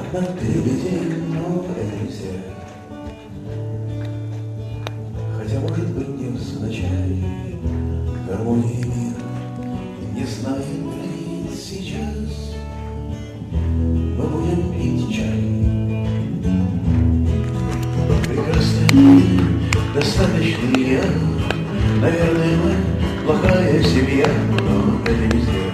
нам перебедей, но это нельзя. Хотя, может быть, невзначай гармонии мира не знаем границ сейчас. Мы будем пить чай. Прекрасная, достаточный я. Наверное, мы плохая семья, но это не зря.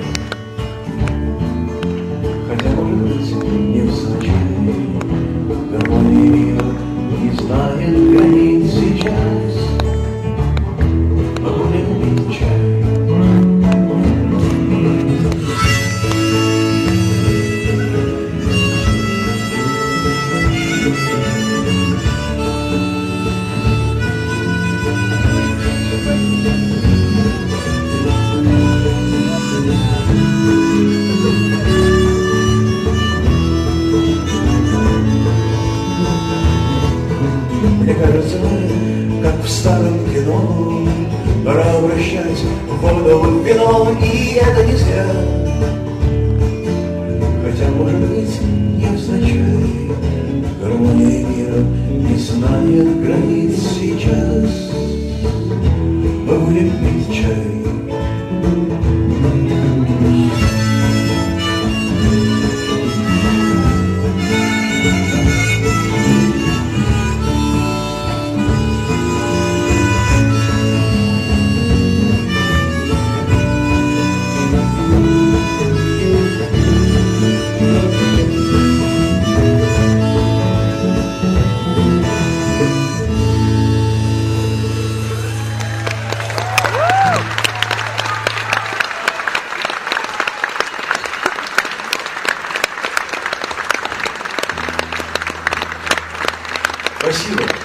Хотя, может быть, невзначай гармония мира не знает границ сейчас. Мы будем пить чай. Мне кажется, как в старом кино, пора обращать воду в вино, и это не зря. Хотя, может быть, невзначай гармония мира не знает границ сейчас. Мы будем пить чай. Спасибо.